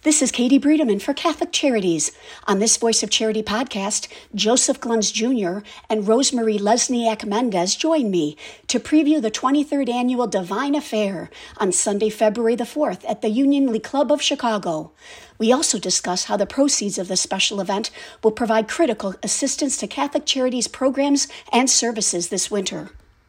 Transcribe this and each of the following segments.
This is Katie Breedeman for Catholic Charities. On this Voice of Charity podcast, Joseph Gluns Jr. and Rosemary Lesniak Mendez join me to preview the 23rd Annual Divine Affair on Sunday, February the 4th at the Union League Club of Chicago. We also discuss how the proceeds of this special event will provide critical assistance to Catholic Charities programs and services this winter.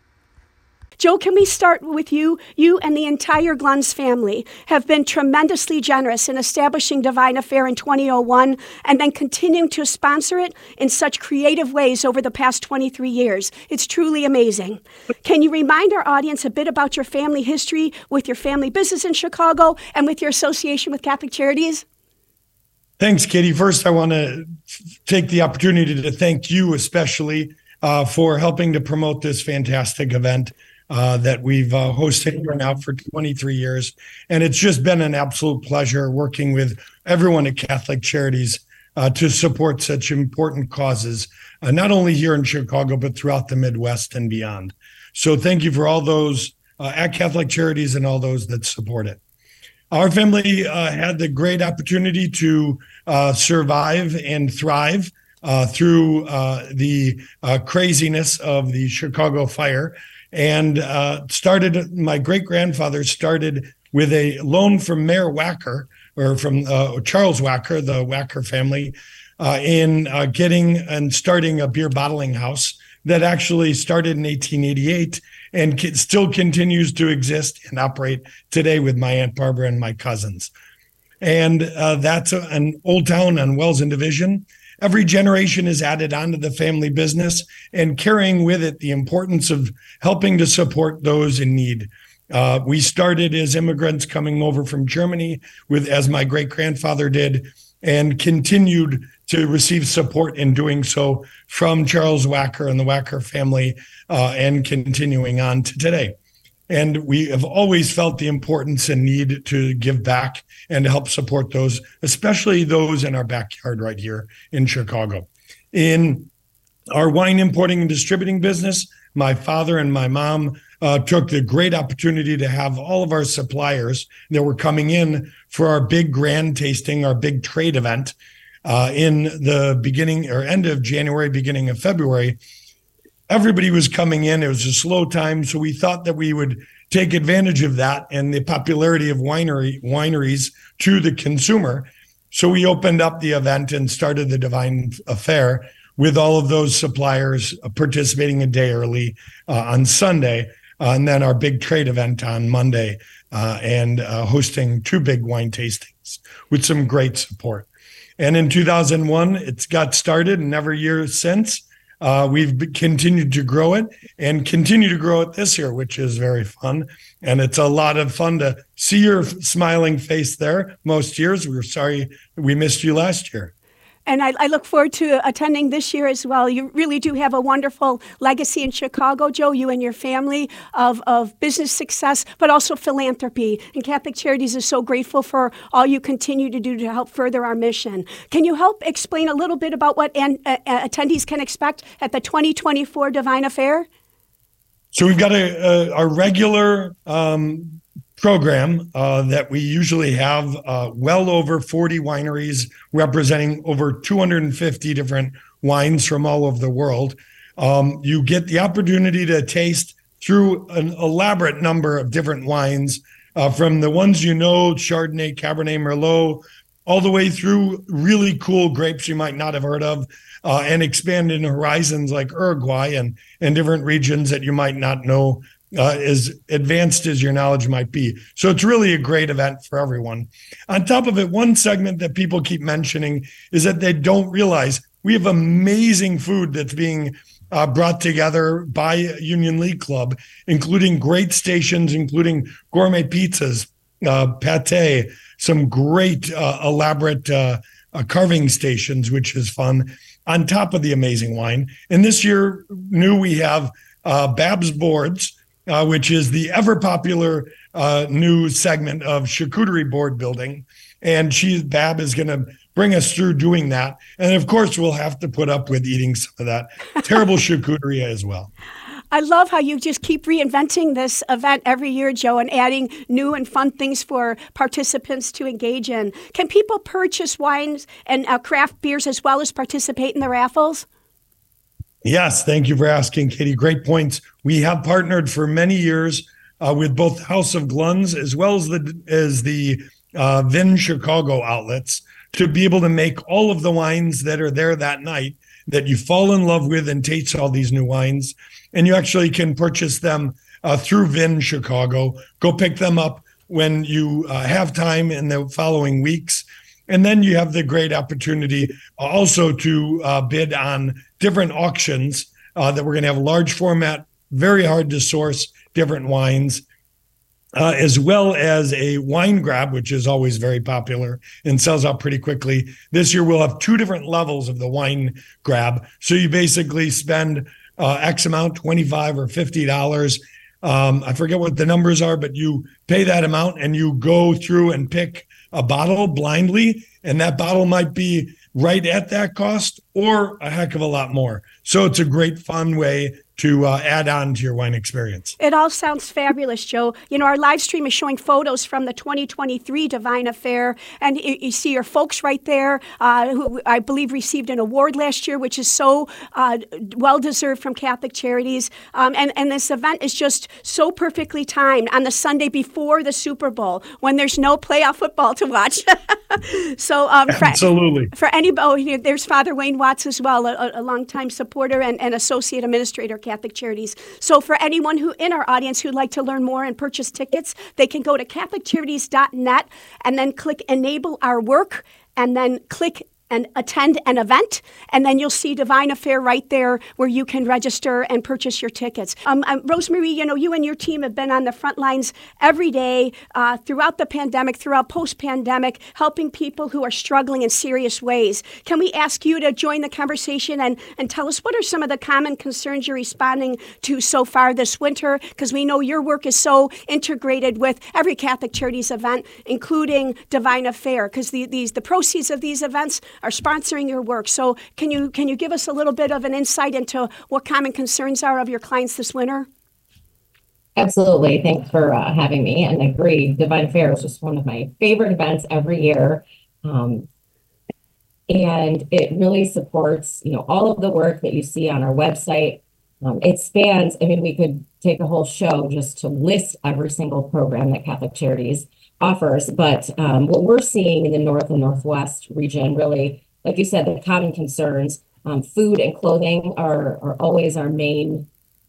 Joe, can we start with you? You and the entire Gluns family have been tremendously generous in establishing Divine Affair in 2001 and then continuing to sponsor it in such creative ways over the past 23 years. It's truly amazing. Can you remind our audience a bit about your family history with your family business in Chicago and with your association with Catholic Charities? Thanks, Katie. First, I want to take the opportunity to thank you especially for helping to promote this fantastic event that we've hosted here now for 23 years. And it's just been an absolute pleasure working with everyone at Catholic Charities to support such important causes, not only here in Chicago, but throughout the Midwest and beyond. So thank you for all those at Catholic Charities and all those that support it. Our family had the great opportunity to survive and thrive through the craziness of the Chicago fire. And my great-grandfather started with a loan from Mayor Wacker, or from Charles Wacker, the Wacker family, in getting and starting a beer bottling house that actually started in 1888 and still continues to exist and operate today with my Aunt Barbara and my cousins. And that's an old town on Wells and Division. Every generation is added onto the family business and carrying with it the importance of helping to support those in need. We started as immigrants coming over from Germany, as my great-grandfather did, and continued to receive support in doing so from Charles Wacker and the Wacker family, and continuing on to today. And we have always felt the importance and need to give back and to help support those, especially those in our backyard right here in Chicago. In our wine importing and distributing business, my father and my mom took the great opportunity to have all of our suppliers that were coming in for our big grand tasting, our big trade event in the beginning or end of January, beginning of February. Everybody was coming in. It was a slow time, so we thought that we would take advantage of that and the popularity of wineries to the consumer. So we opened up the event and started the Divine Affair with all of those suppliers participating a day early on Sunday, and then our big trade event on Monday, and hosting two big wine tastings with some great support. And in 2001, it got started, and every year since, we've continued to grow it and continue to grow it this year, which is very fun. And it's a lot of fun to see your smiling face there most years. We're sorry we missed you last year. And I look forward to attending this year as well. You really do have a wonderful legacy in Chicago, Joe, you and your family, of business success, but also philanthropy. And Catholic Charities is so grateful for all you continue to do to help further our mission. Can you help explain a little bit about what attendees can expect at the 2024 Divine Affair? So we've got our regular program that we usually have well over 40 wineries representing over 250 different wines from all over the world. You get the opportunity to taste through an elaborate number of different wines, from the ones you know, Chardonnay, Cabernet Merlot, all the way through really cool grapes you might not have heard of, and expand in horizons like Uruguay and different regions that you might not know as advanced as your knowledge might be. So it's really a great event for everyone. On top of it, one segment that people keep mentioning is that they don't realize we have amazing food that's being brought together by Union League Club, including great stations, including gourmet pizzas, pate, some great elaborate carving stations, which is fun, on top of the amazing wine. And this year, we have Bab's Boards, which is the ever popular new segment of charcuterie board building. And Bab is going to bring us through doing that. And of course, we'll have to put up with eating some of that terrible charcuterie as well. I love how you just keep reinventing this event every year, Joe, and adding new and fun things for participants to engage in. Can people purchase wines and craft beers as well as participate in the raffles? Yes, thank you for asking, Katie. Great points. We have partnered for many years with both House of Gluns as well as the Vin Chicago outlets to be able to make all of the wines that are there that night that you fall in love with and taste all these new wines. And you actually can purchase them through Vin Chicago. Go pick them up when you have time in the following weeks. And then you have the great opportunity also to bid on different auctions that we're going to have large format, very hard to source different wines, as well as a wine grab, which is always very popular and sells out pretty quickly. This year, we'll have 2 different levels of the wine grab. So you basically spend X amount, $25 or $50. I forget what the numbers are, but you pay that amount and you go through and pick a bottle blindly, and that bottle might be right at that cost or a heck of a lot more. So it's a great fun way to add on to your wine experience. It all sounds fabulous, Joe. You know, our live stream is showing photos from the 2023 Divine Affair, and you see your folks right there, who I believe received an award last year, which is so well-deserved from Catholic Charities. And this event is just so perfectly timed on the Sunday before the Super Bowl when there's no playoff football to watch. So absolutely. For anybody, there's Father Wayne Watts as well, a longtime supporter and associate administrator, Catholic Charities. So for anyone who in our audience who'd like to learn more and purchase tickets, they can go to CatholicCharities.net and then click Enable Our Work and then click and attend an event, and then you'll see Divine Affair right there where you can register and purchase your tickets. Rosemarie, you know, you and your team have been on the front lines every day throughout the pandemic, throughout post-pandemic, helping people who are struggling in serious ways. Can we ask you to join the conversation and tell us what are some of the common concerns you're responding to so far this winter? Because we know your work is so integrated with every Catholic Charities event, including Divine Affair, because the proceeds of these events are sponsoring your work. So can you give us a little bit of an insight into what common concerns are of your clients this winter? Absolutely. Thanks for having me. And I agree, Divine Affair is just one of my favorite events every year. And it really supports, you know, all of the work that you see on our website. It spans, I mean, we could take a whole show just to list every single program that Catholic Charities offers. But what we're seeing in the North and Northwest region, really, like you said, the common concerns, food and clothing are always our main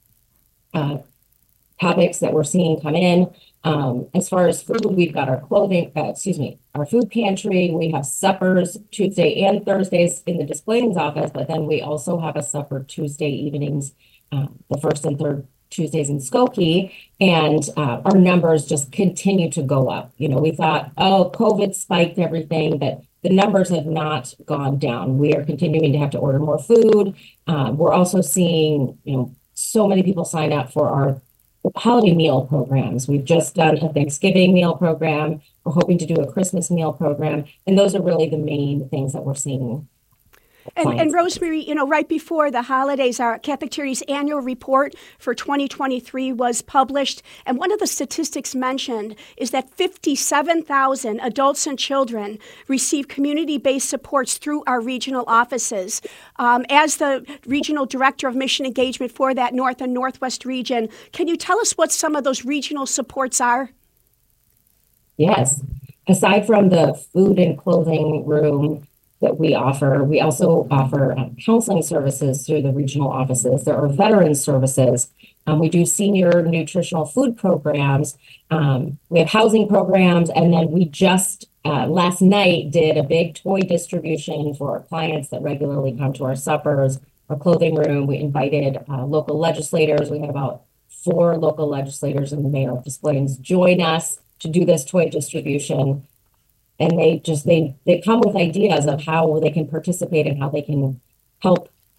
topics that we're seeing come in. As far as food, we've got our our food pantry. We have suppers Tuesday and Thursdays in the Displaying's office, but then we also have a supper Tuesday evenings, the first and third Tuesdays in Skokie, and our numbers just continue to go up. You know, we thought, oh, COVID spiked everything, but the numbers have not gone down. We are continuing to have to order more food. We're also seeing, you know, so many people sign up for our holiday meal programs. We've just done a Thanksgiving meal program. We're hoping to do a Christmas meal program, and those are really the main things that we're seeing. And Rosemarie, you know, right before the holidays, our Catholic Charities annual report for 2023 was published. And one of the statistics mentioned is that 57,000 adults and children receive community-based supports through our regional offices. As the regional director of mission engagement for that North and Northwest region, can you tell us what some of those regional supports are? Yes. Aside from the food and clothing room that we offer, we also offer counseling services through the regional offices. There are veteran services. We do senior nutritional food programs. We have housing programs. And then we just last night did a big toy distribution for our clients that regularly come to our suppers, our clothing room. We invited local legislators. We had about 4 local legislators and the mayor of Des Plaines join us to do this toy distribution. And they come with ideas of how they can participate and how they can help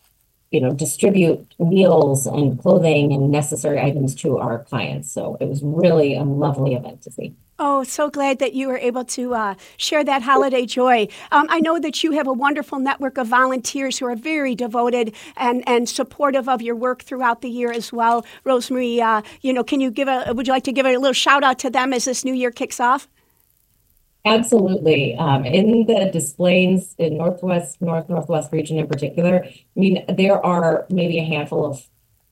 distribute meals and clothing and necessary items to our clients. So it was really a lovely event to see. Oh, so glad that you were able to share that holiday joy. I know that you have a wonderful network of volunteers who are very devoted and supportive of your work throughout the year as well. Rosemarie, would you like to give a little shout out to them as this new year kicks off? Absolutely. In the displays in Northwest region in particular, I mean, there are maybe a handful of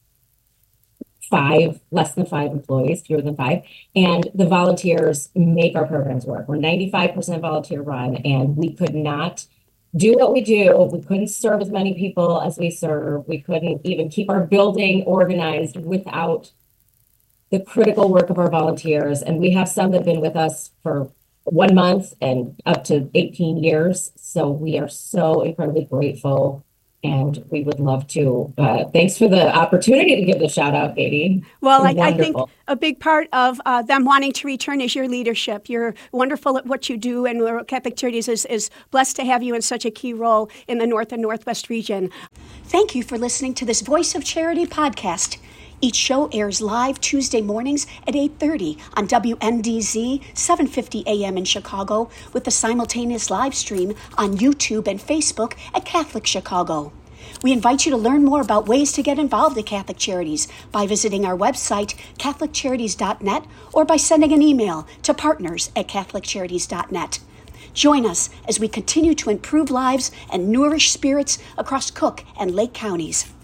less than 5 employees, fewer than 5, and the volunteers make our programs work. We're 95% volunteer run, and we could not do what we do. We couldn't serve as many people as we serve. We couldn't even keep our building organized without the critical work of our volunteers. And we have some that have been with us for 1 month and up to 18 years. So we are so incredibly grateful, and we would love to. Thanks for the opportunity to give the shout out, Katie. Well, I think a big part of them wanting to return is your leadership. You're wonderful at what you do, and Catholic Charities is blessed to have you in such a key role in the North and Northwest region. Thank you for listening to this Voice of Charity podcast. Each show airs live Tuesday mornings at 8:30 on WNDZ 750 AM in Chicago, with a simultaneous live stream on YouTube and Facebook at Catholic Chicago. We invite you to learn more about ways to get involved at Catholic Charities by visiting our website, catholiccharities.net, or by sending an email to partners@catholiccharities.net. Join us as we continue to improve lives and nourish spirits across Cook and Lake counties.